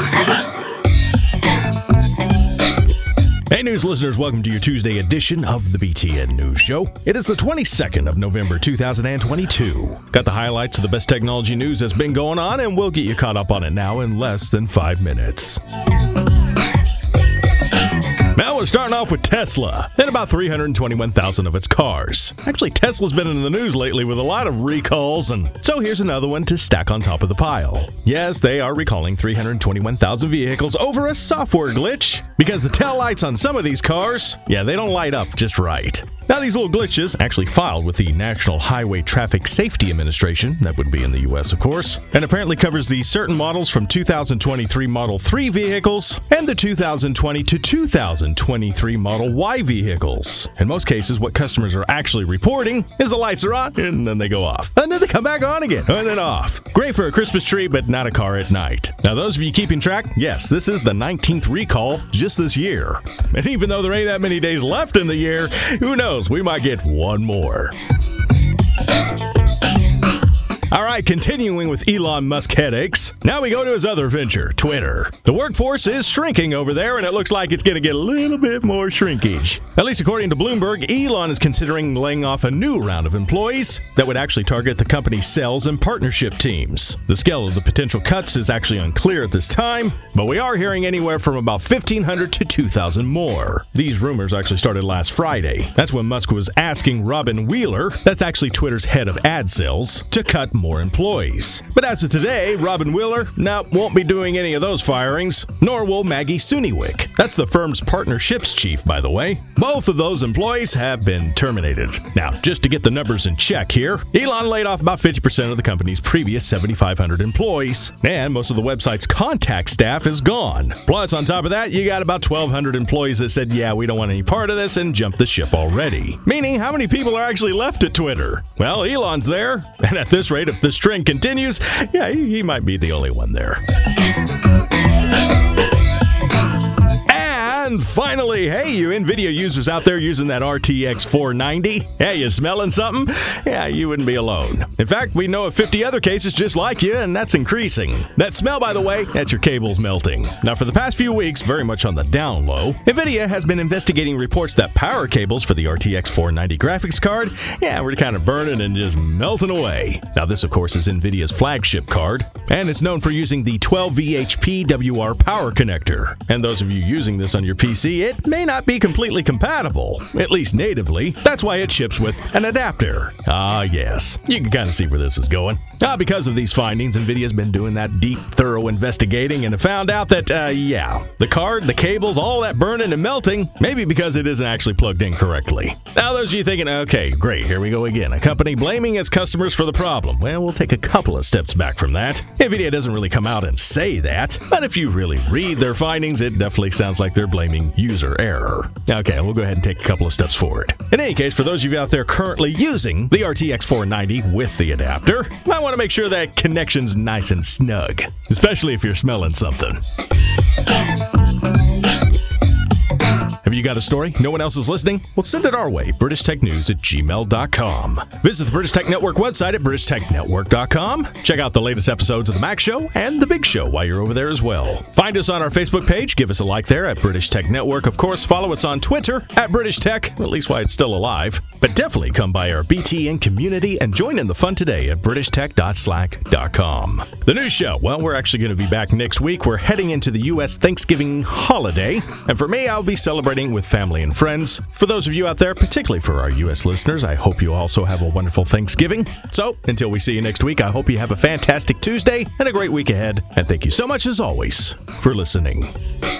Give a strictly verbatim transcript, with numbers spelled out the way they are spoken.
Hey news listeners, welcome to your Tuesday edition of the B T N News Show. It is the twenty-second of November two thousand twenty-two. Got the highlights of the best technology news that's been going on, and we'll get you caught up on it now in less than five minutes. Now we're starting off with Tesla and about three hundred twenty-one thousand of its cars. Actually, Tesla's been in the news lately with a lot of recalls, and so here's another one to stack on top of the pile. Yes, they are recalling three hundred twenty-one thousand vehicles over a software glitch because the taillights on some of these cars, yeah, they don't light up just right. Now, these little glitches actually filed with the National Highway Traffic Safety Administration, that would be in the U S of course, and apparently covers the certain models from two thousand twenty-three Model three vehicles and the two thousand twenty to two thousand twenty-three Model Y vehicles. In most cases, what customers are actually reporting is the lights are on and then they go off. And then they come back on again and then off. Great for a Christmas tree, but not a car at night. Now, those of you keeping track, yes, this is the nineteenth recall just this year. And even though there ain't that many days left in the year, who knows? We might get one more. All right, continuing with Elon Musk headaches, now we go to his other venture, Twitter. The workforce is shrinking over there, and it looks like it's going to get a little bit more shrinkage. At least according to Bloomberg, Elon is considering laying off a new round of employees that would actually target the company's sales and partnership teams. The scale of the potential cuts is actually unclear at this time, but we are hearing anywhere from about fifteen hundred to two thousand more. These rumors actually started last Friday. That's when Musk was asking Robin Wheeler, that's actually Twitter's head of ad sales, to cut more employees. But as of today, Robin Wheeler, no, won't be doing any of those firings, nor will Maggie Suniwick. That's the firm's partnerships chief, by the way. Both of those employees have been terminated. Now, just to get the numbers in check here, Elon laid off about fifty percent of the company's previous seventy-five hundred employees, and most of the website's contact staff is gone. Plus, on top of that, you got about twelve hundred employees that said, yeah, we don't want any part of this, and jumped the ship already. Meaning, how many people are actually left at Twitter? Well, Elon's there, and at this rate, if this trend continues, yeah, he, he might be the only one there. And finally, hey, you NVIDIA users out there using that R T X four ninety, hey, you smelling something? Yeah, you wouldn't be alone. In fact, we know of fifty other cases just like you, and that's increasing. That smell, by the way, that's your cables melting. Now, for the past few weeks, very much on the down low, NVIDIA has been investigating reports that power cables for the R T X four ninety graphics card, yeah, were kind of burning and just melting away. Now, this, of course, is NVIDIA's flagship card, and it's known for using the twelve V H P W R power connector. And those of you using this on your P C, it may not be completely compatible, at least natively. That's why it ships with an adapter. Ah, yes. You can kind of see where this is going. Ah, because of these findings, NVIDIA's been doing that deep, thorough investigating and have found out that, uh, yeah, the card, the cables, all that burning and melting, maybe because it isn't actually plugged in correctly. Now, those of you thinking, okay, great, here we go again. A company blaming its customers for the problem. Well, we'll take a couple of steps back from that. NVIDIA doesn't really come out and say that, but if you really read their findings, it definitely sounds like they're blaming user error. Okay, we'll go ahead and take a couple of steps forward. In any case, for those of you out there currently using the R T X four ninety with the adapter, you might want to make sure that connection's nice and snug, especially if you're smelling something. Have you got a story? No one else is listening? Well, send it our way, british tech news at gmail dot com. Visit the British Tech Network website at british tech network dot com. Check out the latest episodes of The Mac Show and The Big Show while you're over there as well. Find us on our Facebook page. Give us a like there at British Tech Network. Of course, follow us on Twitter at British Tech, at least while it's still alive. But definitely come by our B T N community and join in the fun today at british tech dot slack dot com. The news show, well, we're actually going to be back next week. We're heading into the U S Thanksgiving holiday. And for me, I'll be celebrating with family and friends. For those of you out there, particularly for our U S listeners, I hope you also have a wonderful Thanksgiving. So, until we see you next week, I hope you have a fantastic Tuesday and a great week ahead. And thank you so much, as always, for listening.